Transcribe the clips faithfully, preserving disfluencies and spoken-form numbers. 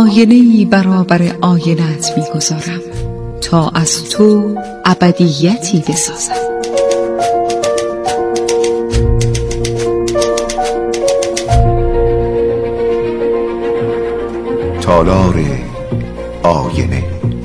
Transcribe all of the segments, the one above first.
آینه‌ای برابر آینه‌ات می‌گذارم تا از تو ابدیتی بسازم. تالار آینه.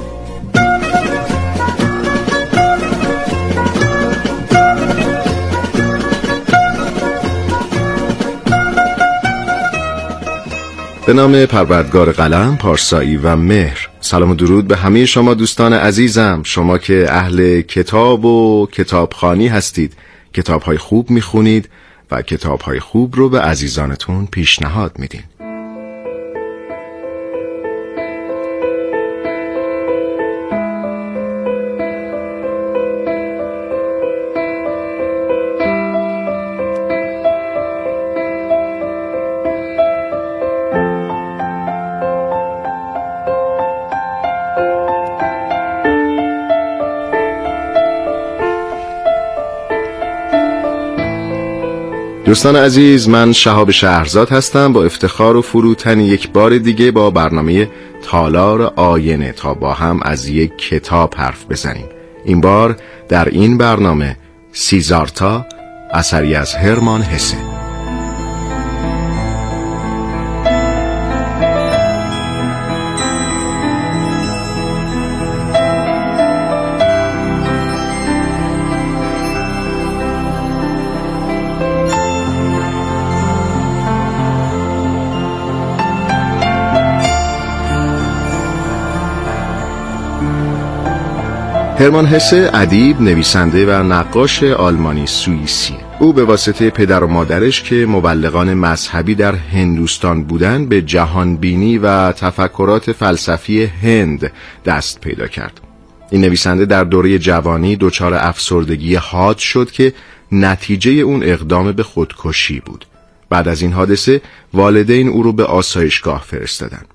به نام پروردگار قلم، پارسایی و مهر. سلام و درود به همه شما دوستان عزیزم، شما که اهل کتاب و کتابخوانی هستید، کتاب‌های خوب می‌خونید و کتاب‌های خوب رو به عزیزانتون پیشنهاد میدین. دوستان عزیز، من شهاب شهرزاد هستم، با افتخار و فروتن یک بار دیگه با برنامه تالار آینه تا با هم از یک کتاب حرف بزنیم. این بار در این برنامه سیزارتا، اثری از هرمان هسه. هرمان هسه ادیب، نویسنده و نقاش آلمانی سوئیسی. او به واسطه پدر و مادرش که مبلغان مذهبی در هندوستان بودند به جهانبینی و تفکرات فلسفی هند دست پیدا کرد. این نویسنده در دوره جوانی دچار افسردگی حاد شد که نتیجه اون اقدام به خودکشی بود. بعد از این حادثه والدین او رو به آسایشگاه فرستادند.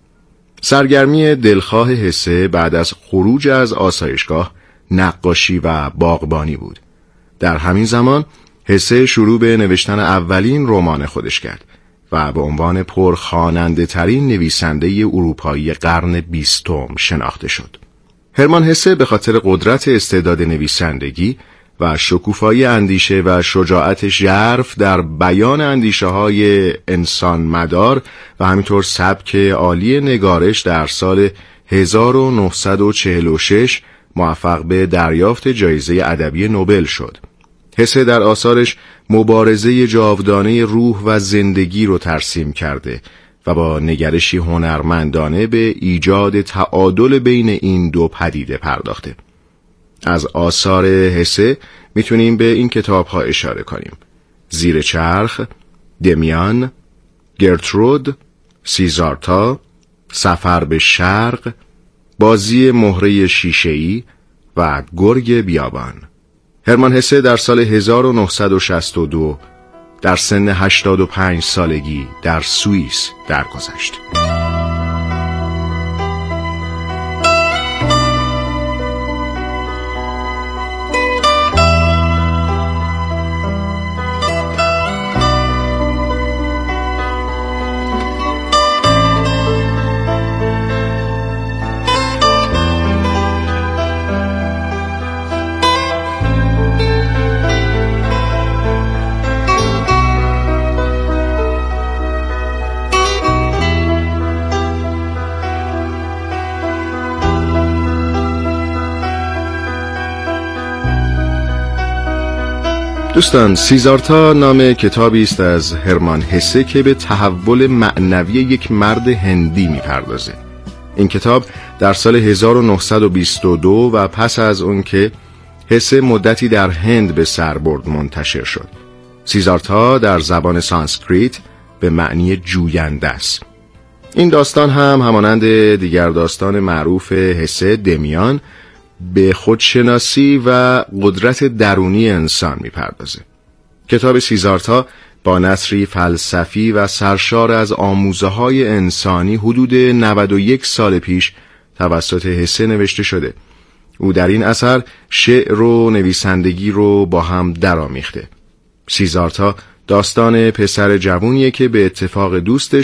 سرگرمی دلخواه هسه بعد از خروج از آسایشگاه نقاشی و باغبانی بود. در همین زمان هسه شروع به نوشتن اولین رمان خودش کرد و به عنوان پرخواننده ترین نویسنده اروپایی قرن بیستم شناخته شد. هرمان هسه به خاطر قدرت استعداد نویسندگی و شکوفایی اندیشه و شجاعت ژرف در بیان اندیشه های انسان مدار و همینطور سبک عالی نگارش در سال هزار و نهصد و چهل و شش موفق به دریافت جایزه ادبی نوبل شد. هسه در آثارش مبارزه جاودانه روح و زندگی رو ترسیم کرده و با نگرشی هنرمندانه به ایجاد تعادل بین این دو پدیده پرداخته. از آثار هسه میتونیم به این کتاب‌ها اشاره کنیم: زیر چرخ، دمیان، گرترود، سیزارتا، سفر به شرق، بازی مهره شیشه‌ای و گرگ بیابان. هرمان هسه در سال هزار و نهصد و شصت و دو در سن هشتاد و پنج سالگی در سوئیس درگذشت. دوستان، سیزارتا نام کتابی است از هرمان هسه که به تحول معنوی یک مرد هندی می‌پردازه. این کتاب در سال هزار و نهصد و بیست و دو و پس از اون که هسه مدتی در هند به سر برد منتشر شد. سیزارتا در زبان سانسکریت به معنی جوینده است. این داستان هم همانند دیگر داستان معروف هسه، دمیان، به خودشناسی و قدرت درونی انسان میپردازه. کتاب سیزارتا با نثری فلسفی و سرشار از آموزه‌های انسانی حدود نود و یک سال پیش توسط هسه نوشته شده. او در این اثر شعر و نویسندگی رو با هم درآمیخته. سیزارتا داستان پسر جوونیه که به اتفاق دوستش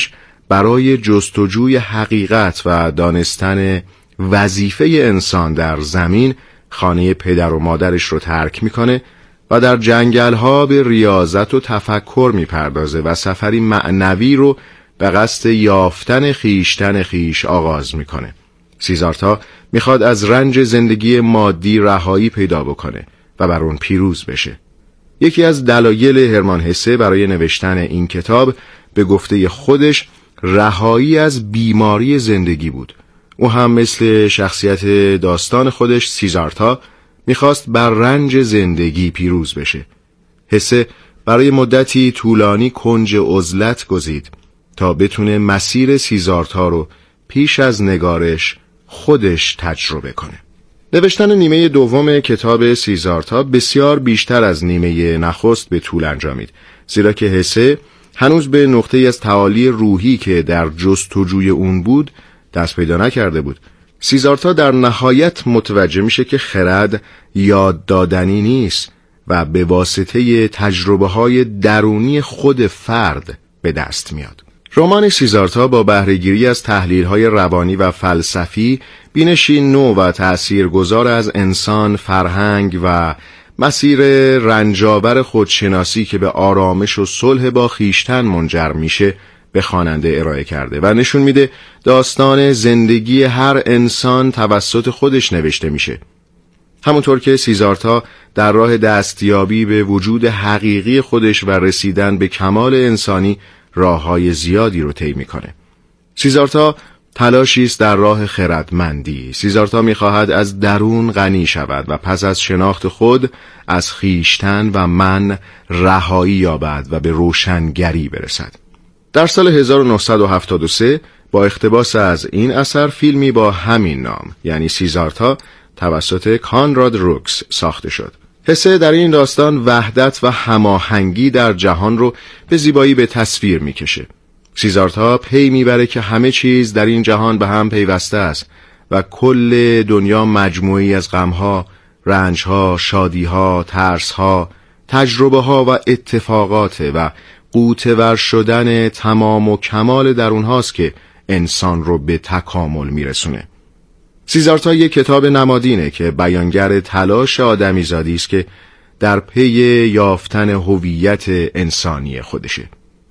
برای جستجوی حقیقت و دانستن وظیفه انسان در زمین خانه پدر و مادرش رو ترک میکنه و در جنگل‌ها به ریاضت و تفکر میپردازه و سفری معنوی رو به قصد یافتن خیشتن خیش آغاز میکنه. سیزارتا میخواد از رنج زندگی مادی رهایی پیدا بکنه و بر اون پیروز بشه. یکی از دلایل هرمان هسه برای نوشتن این کتاب به گفته خودش رهایی از بیماری زندگی بود. او هم مثل شخصیت داستان خودش سیزارتا میخواست بر رنج زندگی پیروز بشه. هسه برای مدتی طولانی کنج عزلت گزید تا بتونه مسیر سیزارتا رو پیش از نگارش خودش تجربه کنه. نوشتن نیمه دوم کتاب سیزارتا بسیار بیشتر از نیمه نخست به طول انجامید، زیرا که هسه هنوز به نقطه از تعالی روحی که در جستجوی اون بود دست پیدا نکرده بود. سیزارتا در نهایت متوجه میشه که خرد یاد دادنی نیست و به واسطه تجربه های درونی خود فرد به دست میاد. رمان سیزارتا با بهره‌گیری از تحلیل‌های روانی و فلسفی بینشی نو و تأثیرگذار از انسان، فرهنگ و مسیر رنجاور خودشناسی که به آرامش و صلح با خویشتن منجر میشه به خواننده ارائه کرده و نشون میده داستان زندگی هر انسان توسط خودش نوشته میشه. همونطور که سیزارتا در راه دستیابی به وجود حقیقی خودش و رسیدن به کمال انسانی راه‌های زیادی رو طی میکنه. سیزارتا تلاشی است در راه خردمندی. سیزارتا میخواهد از درون غنی شود و پس از شناخت خود از خویشتن و من رهایی یابد و به روشنگری برسد. در سال هزار و نهصد و هفتاد و سه با اقتباس از این اثر فیلمی با همین نام یعنی سیزارتا توسط کانراد روکس ساخته شد. هسه در این داستان وحدت و هماهنگی در جهان رو به زیبایی به تصویر میکشه. سیزارتا پی میبره که همه چیز در این جهان به هم پیوسته است و کل دنیا مجموعی از غمها، رنجها، شادیها، ترسها، تجربهها و اتفاقات و غوطه‌ور شدن تمام و کمال درونهاست که انسان رو به تکامل میرسونه. سیزارتا یک کتاب نمادینه که بیانگر تلاش آدمیزادی است که در پی یافتن هویت انسانی خودشه.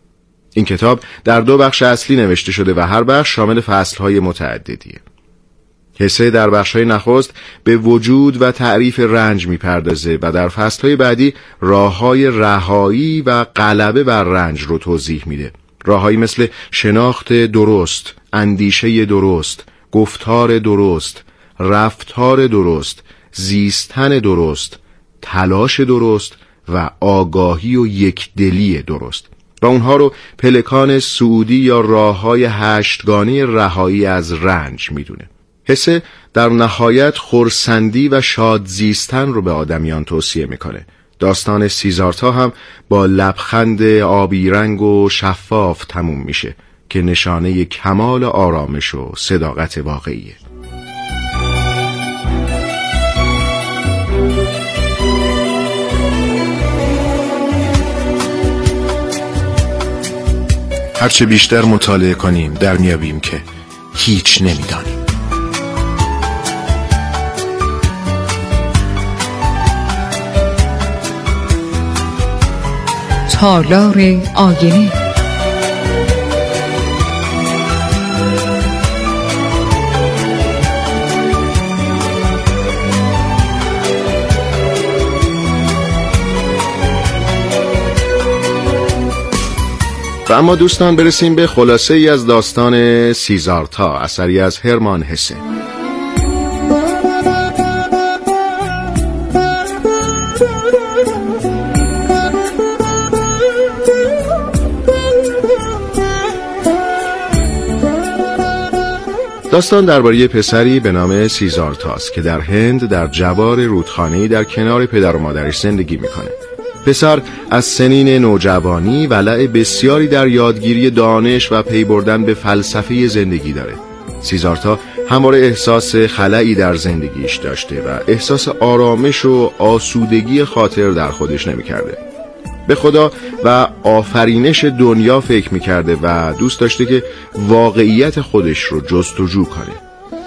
این کتاب در دو بخش اصلی نوشته شده و هر بخش شامل فصل‌های متعددیه. هسه در بخش‌های نخست به وجود و تعریف رنج می‌پردازه و در فصل‌های بعدی راه‌های رهایی و غلبه بر رنج رو توضیح میده. راه‌هایی مثل شناخت درست، اندیشه درست، گفتار درست، رفتار درست، زیستن درست، تلاش درست و آگاهی و یکدلی درست و اونها رو پلکان سعودی یا راه‌های هشتگانه رهایی از رنج میدونه. هسه در نهایت خرسندی و شاد زیستن رو به آدمیان توصیه میکنه. داستان سیزارتا هم با لبخند آبی رنگ و شفاف تموم میشه که نشانه کمال آرامش و صداقت واقعیه. هرچه بیشتر مطالعه کنیم در میابیم که هیچ نمیدانیم. تالار آینه. و اما دوستان برسیم به خلاصه ای از داستان سیزارتا، اثری از هرمان هسه. داستان درباره پسری به نام سیزارتاست که در هند در جوار رودخانه‌ای در کنار پدر و مادرش زندگی میکنه. پسر از سنین نوجوانی ولع بسیاری در یادگیری دانش و پی بردن به فلسفه زندگی داره. سیزارتا همواره احساس خلایی در زندگیش داشته و احساس آرامش و آسودگی خاطر در خودش نمی‌کرده. به خدا و آفرینش دنیا فکر میکرده و دوست داشته که واقعیت خودش رو جستجو کنه.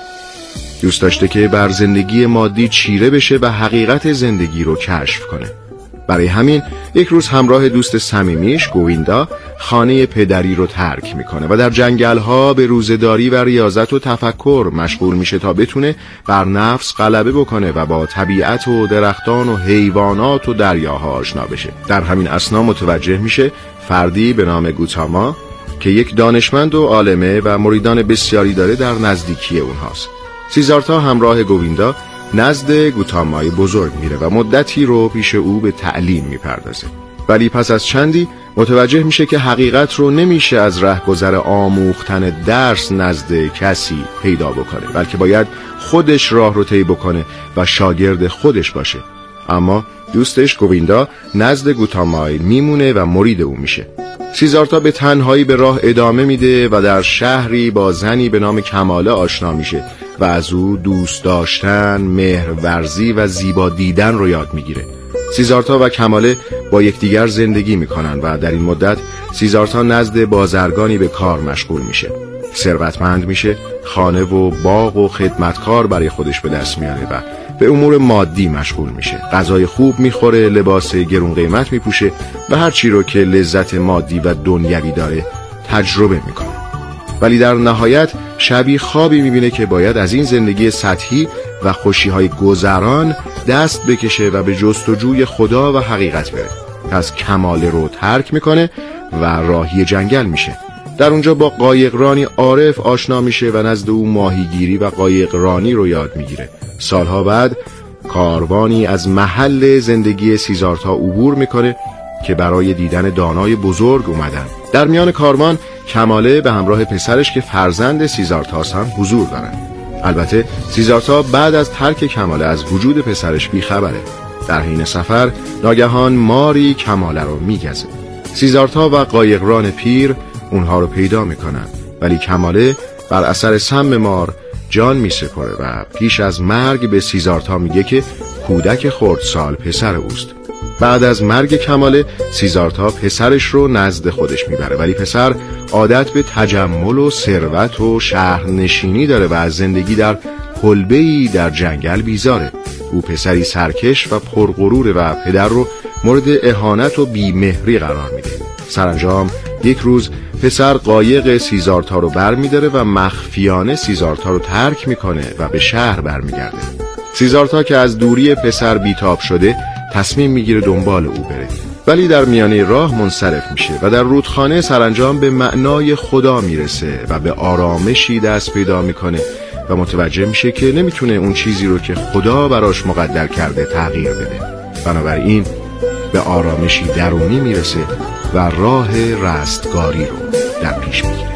دوست داشته که بر زندگی مادی چیره بشه و حقیقت زندگی رو کشف کنه. برای همین یک روز همراه دوست صمیمیش گویندا خانه پدری رو ترک میکنه و در جنگل‌ها به روزه‌داری و ریاضت و تفکر مشغول میشه تا بتونه بر نفس غلبه بکنه و با طبیعت و درختان و حیوانات و دریاها آشنا بشه. در همین اثنا متوجه میشه فردی به نام گوتاما که یک دانشمند و عالمه و مریدان بسیاری داره در نزدیکی اونهاست. سیزارتا همراه گویندا نزد گوتامای بزرگ میره و مدتی رو پیش او به تعلیم میپردازه. ولی پس از چندی متوجه میشه که حقیقت رو نمیشه از رهگذر آموختن درس نزد کسی پیدا بکنه، بلکه باید خودش راه رو طی بکنه و شاگرد خودش باشه. اما دوستش گویندا نزد گوتامای میمونه و مرید او میشه. سیزارتا به تنهایی به راه ادامه میده و در شهری با زنی به نام کماله آشنا میشه و از او دوست داشتن، مهرورزی و زیبا دیدن رو یاد میگیره. سیزارتا و کماله با یکدیگر زندگی میکنن و در این مدت سیزارتا نزد بازرگانی به کار مشغول میشه. ثروتمند میشه، خانه و باغ و خدمتکار برای خودش به دست میاره و به امور مادی مشغول میشه. غذای خوب میخوره، لباس گرون قیمت میپوشه و هر چی رو که لذت مادی و دنیوی داره تجربه میکنه. ولی در نهایت شبی خوابی میبینه که باید از این زندگی سطحی و خوشیهای گذران دست بکشه و به جستجوی خدا و حقیقت بره. پس کماله رو ترک میکنه و راهی جنگل میشه. در اونجا با قایقرانی عارف آشنا میشه و نزد او ماهیگیری و قایقرانی رو یاد میگیره. سالها بعد کاروانی از محل زندگی سیزارتا عبور میکنه که برای دیدن دانای بزرگ اومدن. در میان کاروان کماله به همراه پسرش که فرزند سیزارتاست هم حضور دارن. البته سیزارتا بعد از ترک کماله از وجود پسرش بیخبره. در حین سفر ناگهان ماری کماله رو میگزه. سیزارتا و قایقران پیر اونها رو پیدا میکنن، ولی کماله بر اثر سم مار جان میسپره و پیش از مرگ به سیزارتا میگه که کودک خردسال پسر اوست. بعد از مرگ کماله سیزارتا پسرش رو نزد خودش میبره، ولی پسر عادت به تجمل و ثروت و شهرنشینی داره و از زندگی در کلبه‌ای در جنگل بیزاره. او پسری سرکش و پرغروره و پدر رو مورد اهانت و بیمهری قرار میده. سرانجام یک روز پسر قایق سیزارتا رو بر میداره و مخفیانه سیزارتا رو ترک میکنه و به شهر برمیگرده. سیزارتا که از دوری پسر بیتاب شده تصمیم میگیره دنبال او بره، ولی در میانه راه منصرف میشه و در رودخانه سرانجام به معنای خدا میرسه و به آرامشی دست پیدا میکنه و متوجه میشه که نمیتونه اون چیزی رو که خدا براش مقدر کرده تغییر بده. بنابراین به آرامشی درونی میرسه و راه رستگاری رو در پیش میگیره.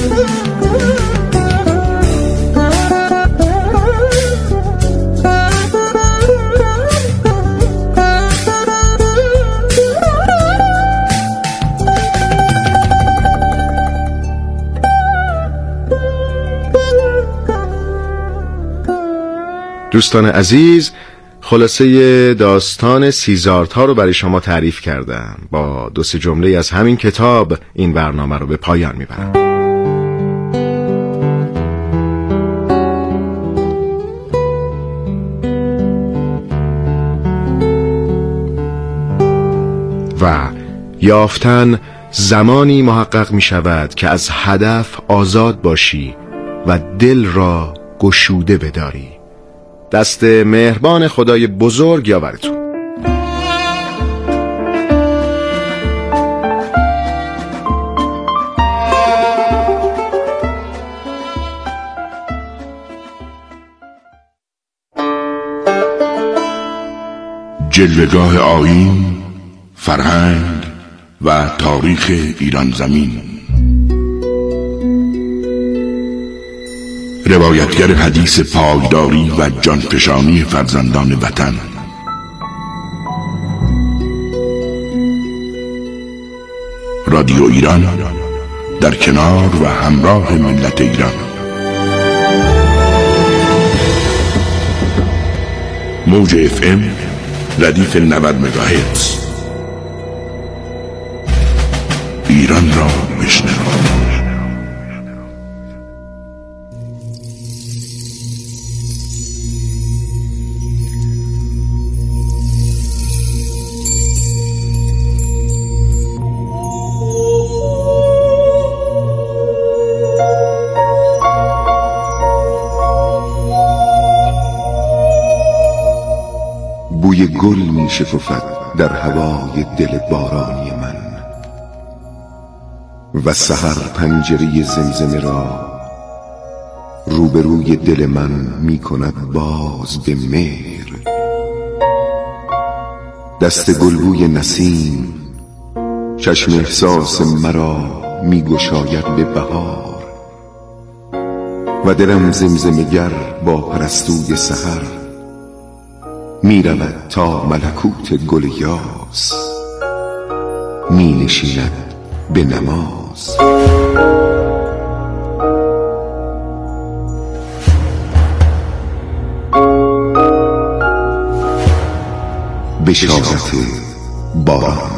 دوستان عزیز، خلاصه داستان سیزارتا رو برای شما تعریف کردم. با دو سه جمله از همین کتاب این برنامه رو به پایان میبرم. و یافتن زمانی محقق می شود که از هدف آزاد باشی و دل را گشوده بداری. دست مهربان خدای بزرگ یاورتون. جلوه‌گاه آیین، فرهنگ و تاریخ ایران زمین. روایتگر حدیث پایداری و جانفشانی فرزندان وطن. رادیو ایران در کنار و همراه ملت ایران. موج اف ام ردیف نود مگاهرتز. ایران را بشنو. بوی گل می شکفد در هوای دل بارانی من و سحر پنجره زمزمه را روبروی دل من می کند باز به مهر. دست گلبوی نسیم چشم احساس مرا می گشاید به بهار و دلم زمزمه‌گر با پرستوی سحر می رود تا ملکوت گل یاس می نشیند به نماز. بشارت باران.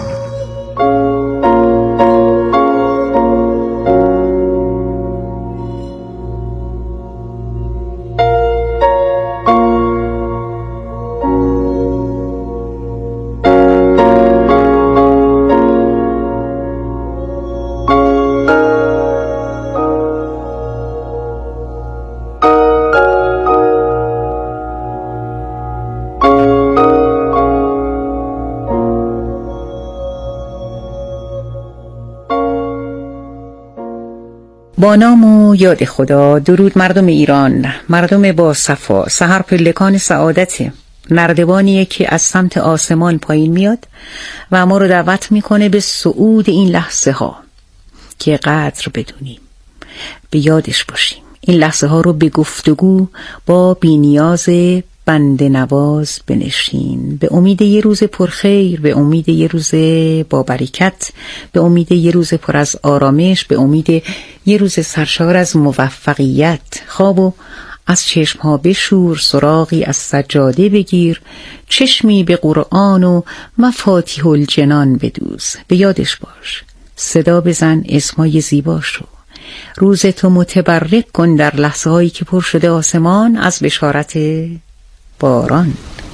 با نام و یاد خدا. درود مردم ایران، مردم با صفا. سحر پلکان سعادته، نردبانیه که از سمت آسمان پایین میاد و ما رو دعوت میکنه به صعود این لحظه ها که قدر بدونیم، به یادش باشیم. این لحظه ها رو به گفتگو با بینیاز بنده نواز بنشین، به امید یه روز پرخیر، به امید یه روز با برکت، به امید یه روز پر از آرامش، به امید یه روز سرشار از موفقیت. خوابو از چشم ها بشور، سراغی از سجاده بگیر، چشمی به قرآن و مفاتیح الجنان بدوز. به یادش باش، صدا بزن اسمای زیباشو. روز تو متبرک کن در لحظه هایی که پر شده آسمان از بشارت باران.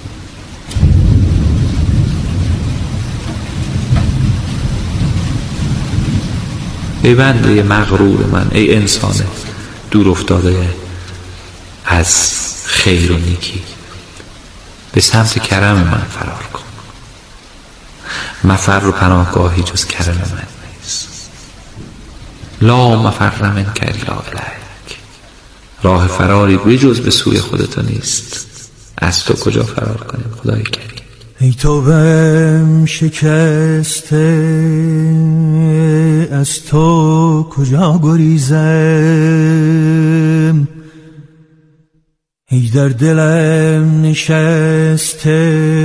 ای بنده مغرور من، ای انسان دور افتاده از خیر و نیکی، به سمت کرم من فرار کن. مفر و پناهگاهی جز کرم من نیست. لا مفر منک الا الیک، راه فراری بجز به سوی خودت نیست. از تو کجا فرار کنیم خدای کریم؟ ای توبه‌ام شکسته، از تو کجا گریزم؟ ای در دلم نشسته،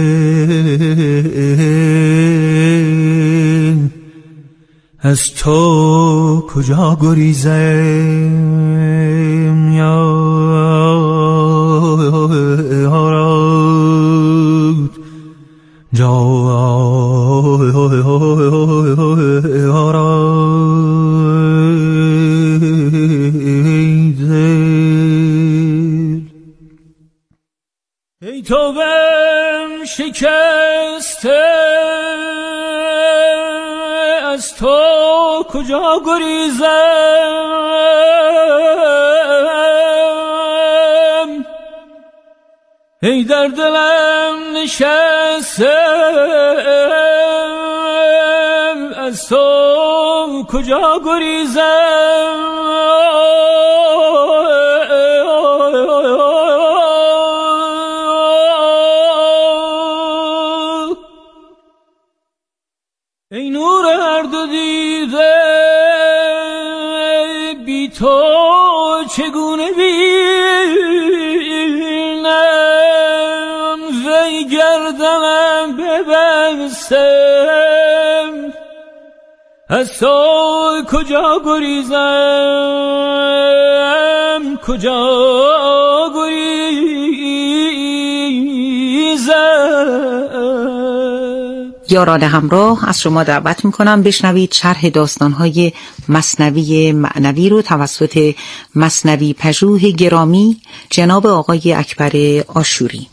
از تو کجا گریزم؟ یا ای توبه‌ام شکسته، از تو کجا گریزم؟ ای در دلم نشسته، از تو کجا گریزم؟ ای نور هر دو دیده، بی تو چگونه بینم؟ وی گردنم ببستم، از تو کجا گریزم؟ کجا گریزم؟ یاران همراه، از شما دعوت میکنم بشنوید شرح داستانهای مثنوی معنوی رو توسط مثنوی پژوه گرامی جناب آقای اکبر آشوری.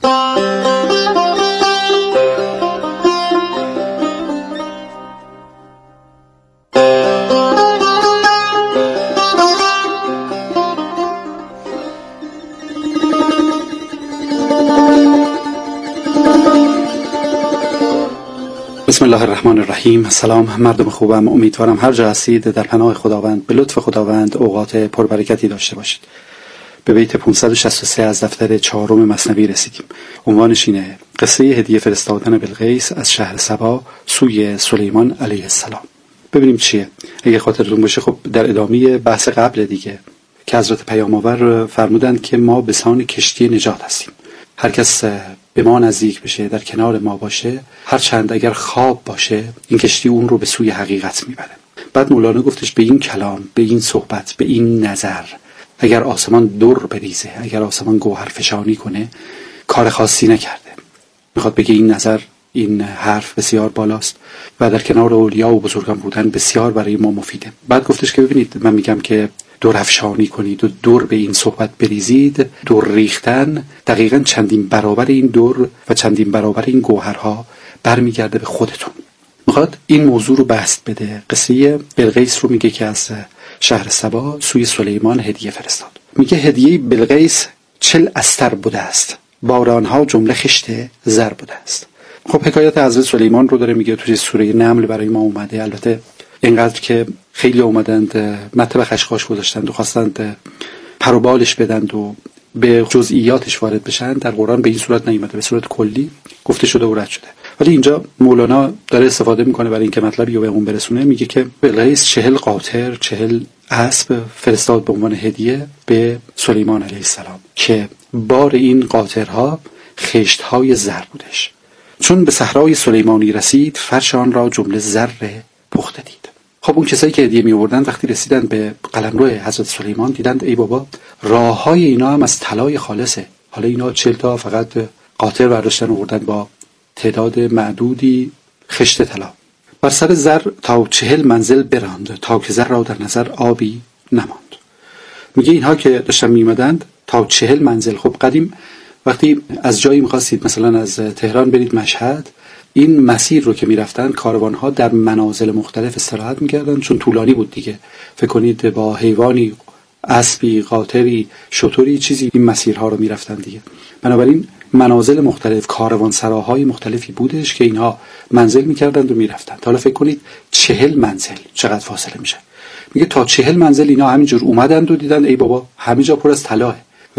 بسم الله الرحمن الرحیم. سلام مردم خوبم، امیدوارم هر جا هستید در پناه خداوند به لطف خداوند اوقات پربرکتی داشته باشید. به بیت پانصد و شصت و سه از دفتر چهارم مثنوی رسیدیم. عنوانش اینه: قصه هدیه فرستادن بلقیس از شهر سبا سوی سلیمان علیه السلام. ببینیم چیه. اگه خاطرتون باشه خب در ادامه بحث قبل دیگه که حضرت پیام‌آور فرمودند که ما به سان کشتی نجات هستیم. هر کس به ما نزدیک بشه، در کنار ما باشه، هر چند اگر خواب باشه، این کشتی اون رو به سوی حقیقت میبره. بعد مولانا گفتش به این کلام، به این صحبت، به این نظر، اگر آسمان در بریزه، اگر آسمان گوهر فشانی کنه، کار خاصی نکرده. میخواد بگه این نظر، این حرف بسیار بالاست و در کنار اولیا و بزرگان بودن بسیار برای ما مفیده. بعد گفتش که ببینید من میگم که دور افشانی کنید و دور به این صحبت بریزید. دور ریختن دقیقاً چندین برابر این دور و چندین برابر این گوهرها برمیگرده به خودتون. میخواد این موضوع رو بسط بده. قصه بلقیس رو میگه که از شهر سبا سوی سلیمان هدیه فرستاد. میگه هدیه بلقیس چل استر بوده است، بارانها جمله خشت زر بوده است. خب حکایت حضرت سلیمان رو داره میگه. توی سوره نمل برای ما اومده. البته اینقدر که خیلی اومدند مطلب خشخاش گذاشتند و خواستند پر و بالش بدند و به جزئیاتش وارد بشن، در قرآن به این صورت نیامده، به صورت کلی گفته شده و رد شده. ولی اینجا مولانا داره استفاده میکنه برای اینکه مطلبی رو به اون برسونه. میگه که بلقیس چهل قاطر، چهل اسب فرستاد به عنوان هدیه به سلیمان علیه السلام که بار این قاطرها خشتهای زر بودش. چون به صحرای سلیمانی رسید، فرش آن را جمله زر پخته دید. خب اون کسایی که هدیه می آوردن وقتی رسیدن به قلمرو حضرت سلیمان دیدند ای بابا راههای اینا هم از طلای خالصه. حالا اینا چهل تا فقط قاطر برداشتن آوردن با تعداد معدودی خشت طلا. بر سر زر تا چهل منزل براند تا که زر را در نظر آبی نماند. میگه اینها که داشتن میمدند تا چهل منزل. خب قدیم وقتی از جایی میخواستید مثلا از تهران برید مشهد، این مسیر رو که میرفتن کاروانها در منازل مختلف استراحت میکردن، چون طولانی بود دیگه. فکر کنید با حیوانی، اسبی، قاطری، شتری، چیزی این مسیرها رو میرفتن دیگه. بنابراین منازل مختلف، کاروانسراهای مختلفی بودش که اینها منزل میکردند و میرفتند. حالا فکر کنید چهل منزل چقدر فاصله میشه. میگه تا چهل منزل اینا همینجور اومدند و دیدن ای بابا همه جا پر از طلاه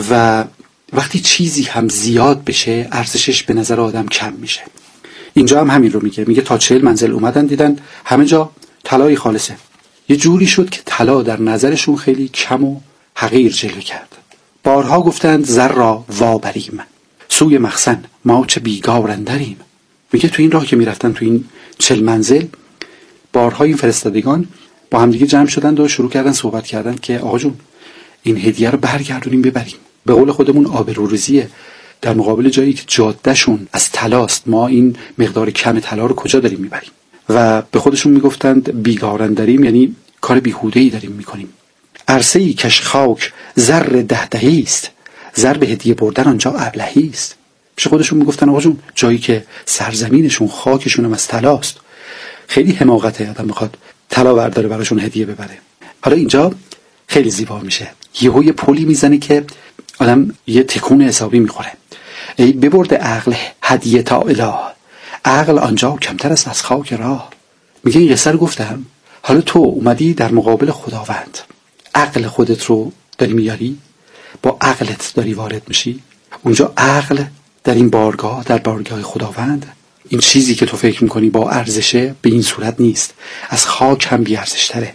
و وقتی چیزی هم زیاد بشه ارزشش به نظر آدم کم میشه. اینجا هم همین رو میگه. میگه تا چهل منزل اومدن دیدن همه جا طلای خالصه. یه جوری شد که طلا در نظرشون خیلی کم و حقیر جلوه کرد. بارها گفتند زر را وابریم، سوی مخزن ما چه بیگار اندریم. میگه تو این راه که میرفتن تو این چهل منزل، بارها این فرستادگان با همدیگه جمع شدند و شروع کردن صحبت کردن که آقا جون این هدیه رو برگردونیم ببریم. به قول خودمون آبروریزیه. در مقابل جایی که جادهشون از طلاست، ما این مقدار کم طلا رو کجا داریم میبریم؟ و به خودشون میگفتند بیگارن داریم، یعنی کار بیهوده‌ای داریم میکنیم. عرصه‌ای کش خاک زر ده دهی است، زر به هدیه بردن آنجا ابلهی است. پیش خودشون میگفتن آقا جون جایی که سرزمینشون خاکشون هم از طلاست، خیلی حماقته آدم بخواد طلا برداره براشون هدیه ببره. حالا اینجا خیلی زیبا میشه. یهو یه پلی میزنه که آدم یه تکون حسابی میخوره. ای ببرده عقل هدیه تا اله، عقل آنجا کمتر است از خاک راه. میگه این قصه رو گفتم، حالا تو اومدی در مقابل خداوند، عقل خودت رو داری میاری، با عقلت داری وارد میشی. اونجا عقل در این بارگاه، در بارگاه خداوند، این چیزی که تو فکر میکنی با ارزشه به این صورت نیست، از خاک هم بی ارزش تره.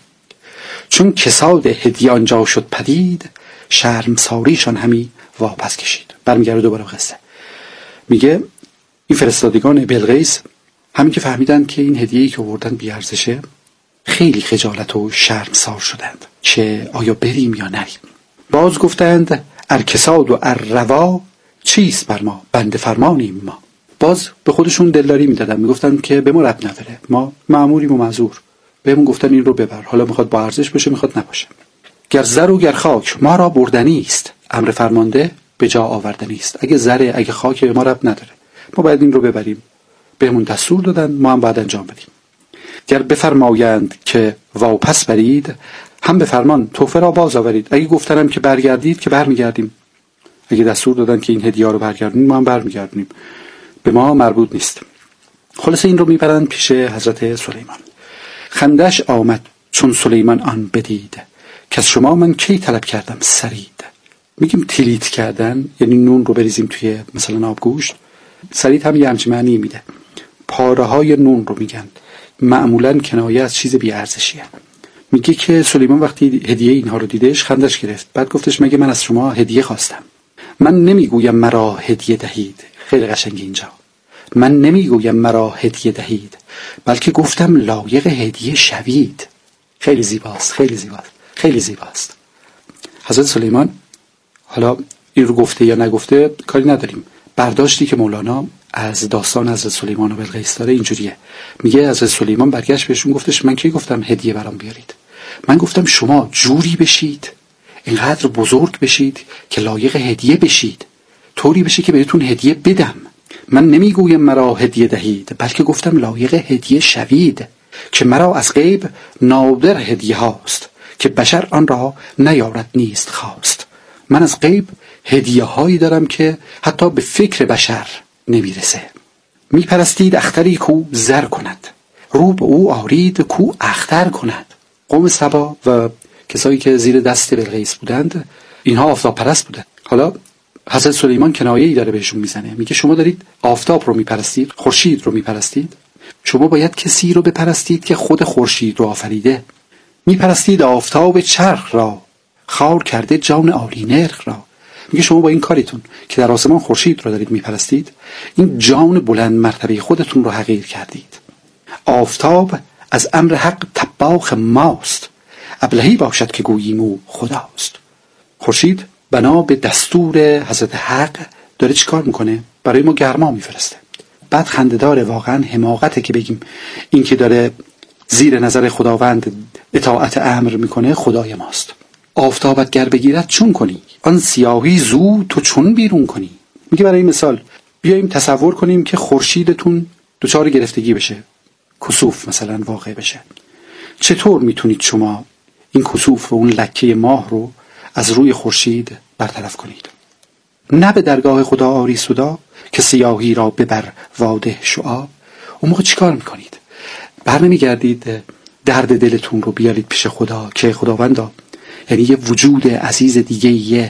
چون کساد هدیه آنجا شد پدید، شرمساریشان همی واپس کشید. برمیگرده دوباره قصه. میگه این فرستادگان بلقیس همین که فهمیدن که این هدیه‌ای که آوردن بی ارزشه، خیلی خجالت و شرمسار شدند که آیا بریم یا نریم. باز گفتند ارکساد و ارروا چیست بر ما، بنده فرمانیم ما. باز به خودشون دلداری میدادن، میگفتن که به ما ربط نداره، ما مأموریم و معذور. بهمون گفتن این رو ببر، حالا میخواد با ارزش باشه میخواد نباشه. گر زر و گر خاک ما را بردنی است، امر فرمانده به جا آوردنی است. اگه زره اگه خاک به ما ربط نداره، ما باید این رو ببریم، بهمون دستور دادن، ما هم باید انجام بدیم. گر بفرمایند که واپس برید، هم به فرمان تحفه را باز آورید. اگه گفتنم که برگردید که برمیگردیم، اگه دستور دادن که این هدیه رو برگردونیم ما هم برمیگردونیم، به ما مربوط نیست. خلاصه این رو میبرن پیش حضرت سلیمان. خندش آمد چون سلیمان آن بدید، که از شما من کی طلب کردم سرید. میگیم تلیت کردن یعنی نون رو بریزیم توی مثلا آبگوشت. سرید هم یه همچین معنی میده. پاره های نون رو میگن، معمولا کنایه از چیز بی ارزشیه. میگه که سلیمان وقتی هدیه اینها رو دیدش خندش گرفت، بعد گفتش مگه من از شما هدیه خواستم؟ من نمیگویم مرا هدیه دهید. خیلی قشنگه اینجا. من نمیگویم مرا هدیه دهید، بلکه گفتم لایق هدیه شوید. خیلی زیباست، خیلی زیباست، خیلی زیباست. حضرت سلیمان حالا این رو گفته یا نگفته کاری نداریم. برداشتی که مولانا از داستان حضرت سلیمان و بلقیس داره اینجوریه. میگه حضرت سلیمان برگشت بهشون گفتش من کی گفتم هدیه برام بیارید؟ من گفتم شما جوری بشید، اینقدر بزرگ بشید که لایق هدیه بشید، طوری بشه که بهتون هدیه بدم. من نمیگویم مرا هدیه دهید، بلکه گفتم لایق هدیه شوید، که مرا از غیب نادر هدیه هاست، که بشر آن را نیارد نیست خواست. من از غیب هدیه هایی دارم که حتی به فکر بشر نمیرسه. میپرستید اختری کو زر کند، رو به او آرید کو اختر کند. قوم سبا و کسایی که زیر دست بلقیس بودند اینها آفتاب پرست بودند. حالا حضرت سلیمان کنایه‌ای داره بهشون میزنه، میگه شما دارید آفتاب رو میپرستید، خورشید رو میپرستید. شما باید کسی رو بپرستید که خود خورشید رو آفریده. میپرستید آفتاب چرخ را، خار کرده جان عالی نرخ را. میگه شما با این کاریتون که در آسمان خورشید رو دارید میپرستید، این جان بلند مرتبه خودتون رو حقیر کردید. آفتاب از امر حق طباخ ماست، ابلهی باشد که گوییم او خداست. خورشید بنا به دستور حضرت حق داره چیکار میکنه؟ برای ما گرما میفرسته. بعد خنده‌داره، واقعا حماقته که بگیم این که داره زیر نظر خداوند اطاعت امر میکنه خدای ماست. آفتابت گر بگیرد چون کنی، آن سیاهی زود تو چون بیرون کنی. میگه برای مثال بیاییم تصور کنیم که خورشیدتون دچار گرفتگی بشه، کسوف مثلا واقع بشه. چطور میتونید شما این کسوف و اون لکه ماه رو از روی خورشید برطرف کنید؟ نه به درگاه خدا آری سودا، که سیاهی را ببر واده شعا. اون موقع چیکار میکنید؟ بر نمیگردید درد دلتون رو بیارید پیش خدا که خداوندا، یعنی یه وجود عزیز دیگه، یه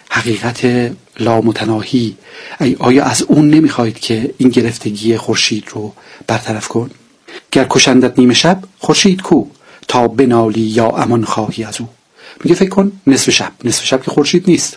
حقیقت لامتناهی، آیا از اون نمیخواید که این گرفتگی خورشید رو برطرف کن؟ گر کشندت نیمه شب خورشید کو، تا بنالی یا امان خواهی از او. میگه فکر کن نصف شب، نصف شب که خورشید نیست،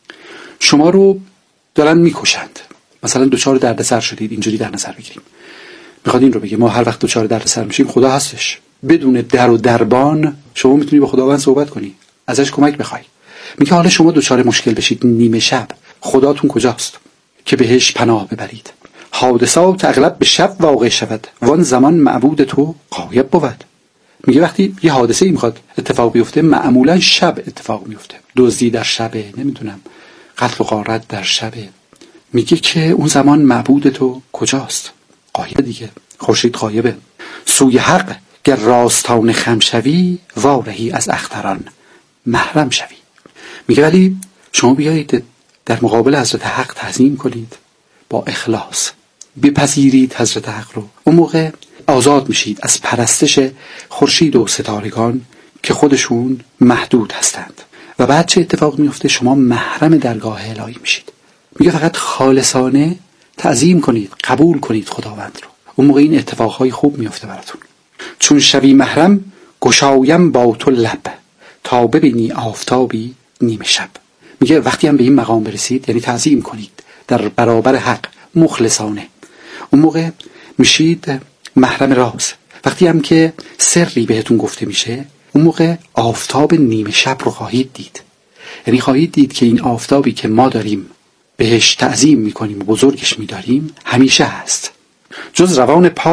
شما رو دارن میکشند، مثلا دوچار دردسر شدید، اینجوری در نظر بگیریم. میخواد این رو بگه ما هر وقت دوچار دردسر میشیم خدا هستش، بدون در و دربان شما میتونی با خداوند صحبت کنی، ازش کمک بخوای. میگه حالا شما دوچار مشکل بشید نیمه شب، خداتون کجاست که بهش پناه ببرید؟ حادثات اغلب به شب واقع شود، وان زمان معبود تو غایب بود. میگه وقتی یه حادثه ای میخواد اتفاق بیفته معمولا شب اتفاق میفته، دزدی در شبه، نمیدونم قتل و غارت در شبه. میگه که اون زمان معبود تو کجاست؟ غایب دیگه، خورشید غایبه. سوی حق گر راستان خم شوی، وارهی از اختران محرم شوی. میگه ولی شما بیایید در مقابل حضرت حق تعظیم کنید با اخلاص، بپذیرید حضرت حق رو، اون موقع آزاد میشید از پرستش خورشید و ستارگان که خودشون محدود هستند. و بعد چه اتفاق میفته؟ شما محرم درگاه الهی میشید. میگه فقط خالصانه تعظیم کنید، قبول کنید خداوند رو، اون موقع این اتفاقهای خوب میفته براتون. چون شوی محرم گشایم با تو لب، تا ببینی آفتابی نیمه شب. میگه وقتی هم به این مقام برسید، یعنی تعظیم کنید در برابر حق مخلصانه، اون موقع میشید محرم راز. وقتی هم که سری بهتون گفته میشه، اون موقع آفتاب نیمه شب رو خواهید دید. یعنی خواهید دید که این آفتابی که ما داریم بهش تعظیم میکنیم و بزرگش میداریم همیشه هست. جز روان پاک